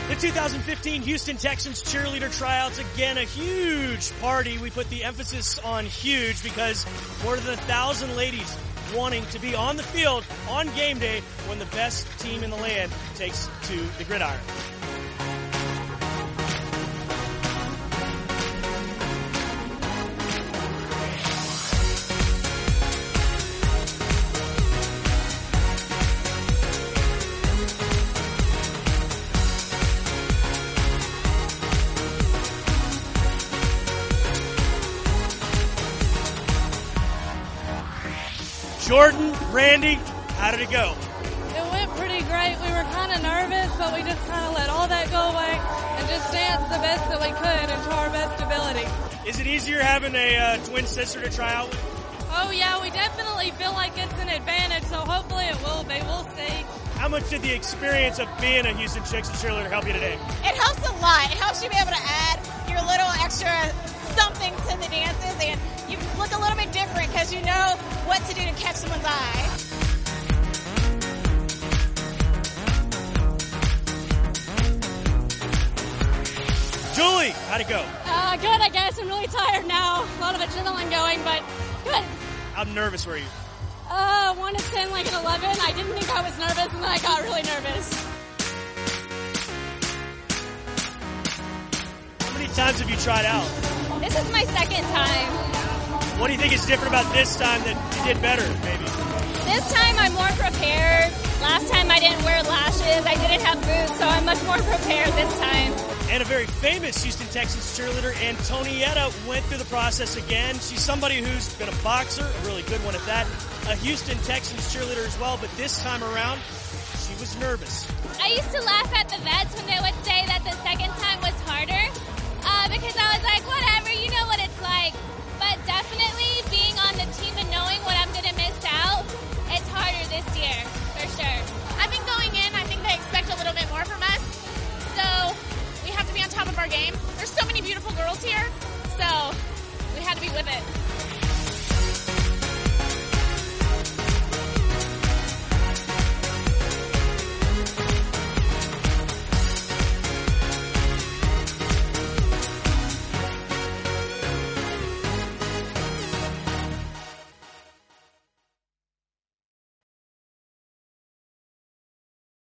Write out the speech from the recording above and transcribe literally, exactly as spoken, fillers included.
The two thousand fifteen Houston Texans cheerleader tryouts, again a huge party. We put the emphasis on huge because more than a thousand ladies wanting to be on the field on game day when the best team in the land takes to the gridiron. Jordan, Randy, how did it go? It went pretty great. We were kind of nervous, but we just kind of let all that go away and just danced the best that we could and to our best ability. Is it easier having a uh, twin sister to try out with? Oh, yeah, we definitely feel like it's an advantage, so hopefully it will be. We'll see. How much did the experience of being a Houston Texans cheerleader help you today? It helps a lot. It helps you be able to add your little extra something to the dances, and you look a little bit different because you know what to do to catch someone's eye. Julie, how'd it go? Uh, good, I guess. I'm really tired now. A lot of adrenaline going, but good. How nervous were you? Uh, one to ten, like an eleven. I didn't think I was nervous, and then I got really nervous. How many times have you tried out? This is my second time. What do you think is different about this time that you did better, maybe? This time I'm more prepared. Last time I didn't wear lashes. I didn't have boots, so I'm much more prepared this time. And a very famous Houston Texans cheerleader, Antonietta, went through the process again. She's somebody who's been a boxer, a really good one at that, a Houston Texans cheerleader as well, but this time around, she was nervous. I used to laugh at the vets when they would say that the second time was harder, uh, because I was like, whatever, you know what it's like. But definitely being on the team and knowing what I'm going to miss out, it's harder this year, for sure. I think going in, I think they expect a little bit more from us, so we have to be on top of our game. There's so many beautiful girls here, so we had to be with it.